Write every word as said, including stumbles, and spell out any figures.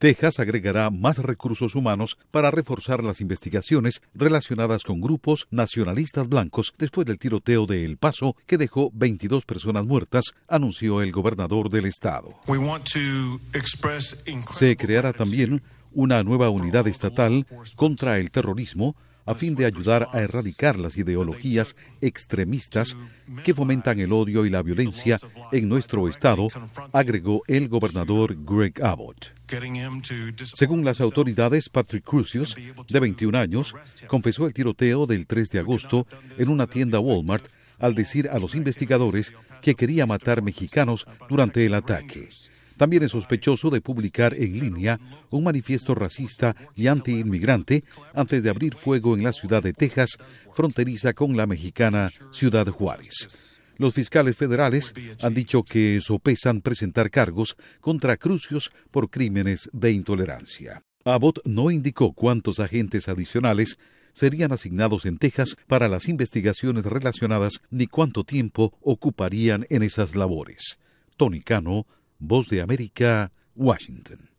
Texas agregará más recursos humanos para reforzar las investigaciones relacionadas con grupos nacionalistas blancos después del tiroteo de El Paso que dejó veintidós personas muertas, anunció el gobernador del estado. Se creará también una nueva unidad estatal contra el terrorismo a fin de ayudar a erradicar las ideologías extremistas que fomentan el odio y la violencia en nuestro estado, agregó el gobernador Greg Abbott. Según las autoridades, Patrick Crusius, de veintiún años, confesó el tiroteo del tres de agosto en una tienda Walmart al decir a los investigadores que quería matar mexicanos durante el ataque. También es sospechoso de publicar en línea un manifiesto racista y antiinmigrante antes de abrir fuego en la ciudad de Texas, fronteriza con la mexicana Ciudad Juárez. Los fiscales federales han dicho que sopesan presentar cargos contra Crusius por crímenes de intolerancia. Abbott no indicó cuántos agentes adicionales serían asignados en Texas para las investigaciones relacionadas ni cuánto tiempo ocuparían en esas labores. Tony Cano, Voz de América, Washington.